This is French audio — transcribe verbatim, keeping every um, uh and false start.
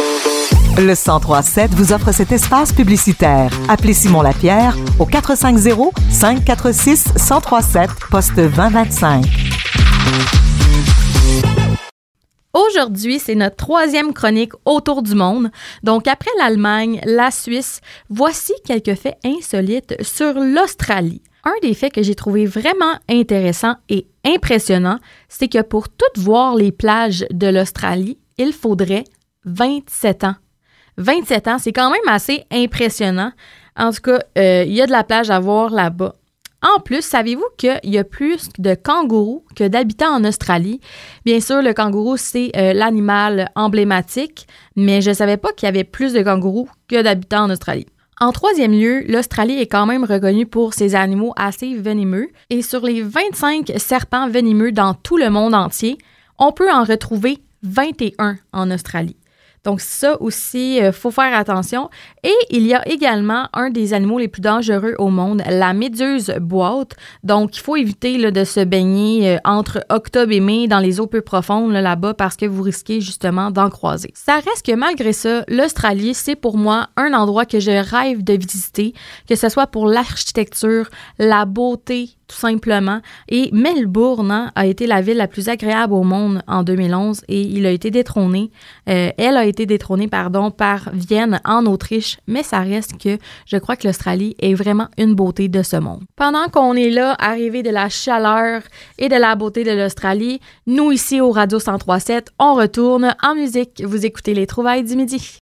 Le cent trois sept vous offre cet espace publicitaire. Appelez Simon Lapierre au quatre cinq zéro, cinq quatre six, un zéro trois sept, poste vingt vingt-cinq. Aujourd'hui, c'est notre troisième chronique autour du monde. Donc, après l'Allemagne, la Suisse, voici quelques faits insolites sur l'Australie. Un des faits que j'ai trouvé vraiment intéressant et impressionnant, c'est que pour toutes voir les plages de l'Australie, il faudrait vingt-sept ans. vingt-sept ans, c'est quand même assez impressionnant. En tout cas, euh, il y a de la plage à voir là-bas. En plus, savez-vous qu'il y a plus de kangourous que d'habitants en Australie? Bien sûr, le kangourou, c'est euh, l'animal emblématique, mais je ne savais pas qu'il y avait plus de kangourous que d'habitants en Australie. En troisième lieu, l'Australie est quand même reconnue pour ses animaux assez venimeux. Et sur les vingt-cinq serpents venimeux dans tout le monde entier, on peut en retrouver vingt et un en Australie. Donc ça aussi, il euh, faut faire attention. Et il y a également un des animaux les plus dangereux au monde, la méduse boîte. Donc il faut éviter là, de se baigner euh, entre octobre et mai dans les eaux peu profondes là, là-bas parce que vous risquez justement d'en croiser. Ça reste que malgré ça, l'Australie, c'est pour moi un endroit que je rêve de visiter, que ce soit pour l'architecture, la beauté, tout simplement. Et Melbourne hein, a été la ville la plus agréable au monde en deux mille onze et il a été détrôné. Euh, elle a été détrônée pardon, par Vienne en Autriche, mais ça reste que je crois que l'Australie est vraiment une beauté de ce monde. Pendant qu'on est là, arrivé de la chaleur et de la beauté de l'Australie, nous ici au Radio cent trois sept, on retourne en musique. Vous écoutez les Trouvailles du Midi.